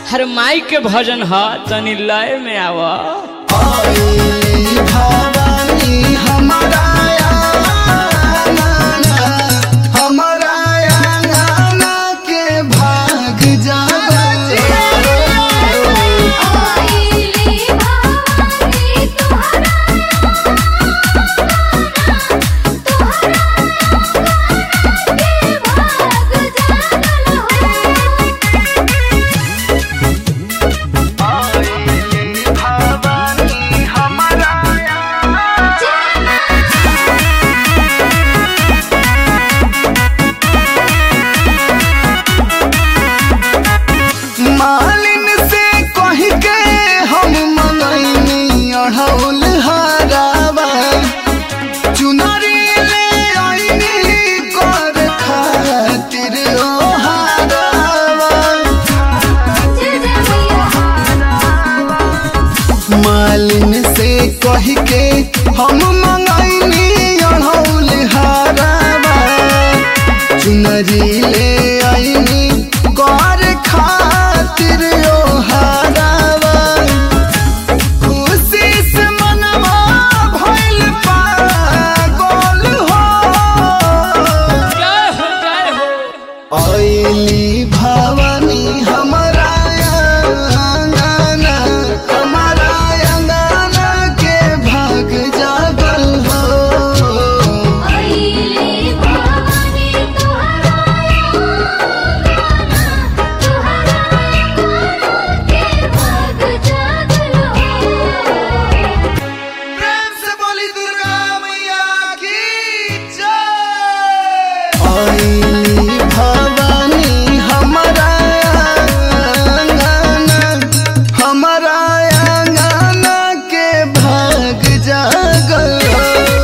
हर माई के भजन ह तनी लय में आवा। भवानी हमारा के भाग जागा मालिन से कह के हम मनैनी अढ़ौल हरावा चुनरी ले आईनी कर खातिर ओ हरावा। मालिन से कह के हम मनैनी अढ़ौल हरावा चुनरी ले आईनी कर खातिर ओ हरावा। खुशी से मनवा भइल पागल हो जय हो जय हो। आइली भवानी हमारा अंगना के भाग जागल हो। प्रेम से बोली दुर्गा मैया की जय। आइली भवानी हमारा अंगना के भाग जागल हो।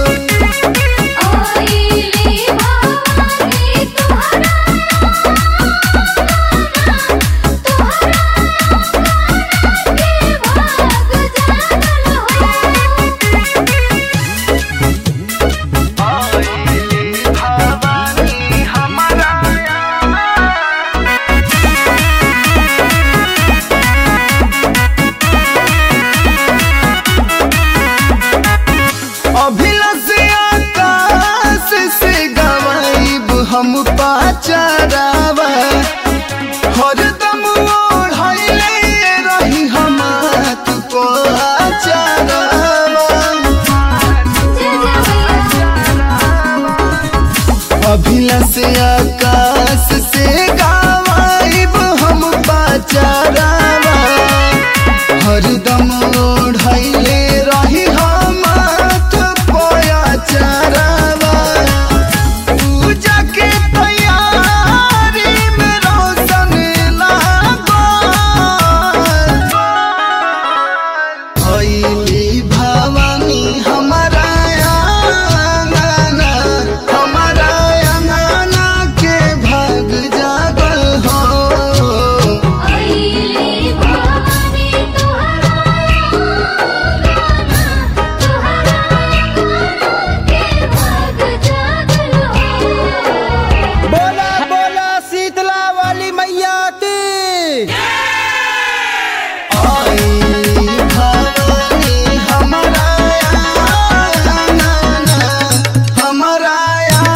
अभिलाष आकाश से गवाइब हम पाचरावा हरदम ओढ़ले रही हम तुको आचरावा। अभिलाष आकाश से गवाइब हम पाचरावा हरदम ओढ़ले रही हम चरावा। पूजा के तैयारी में रोशन लागल आइली भवानी हमारा अंगना के भाग जागल हो। बोला बोला शीतला वाली मैया की। आइली भवानी हमारा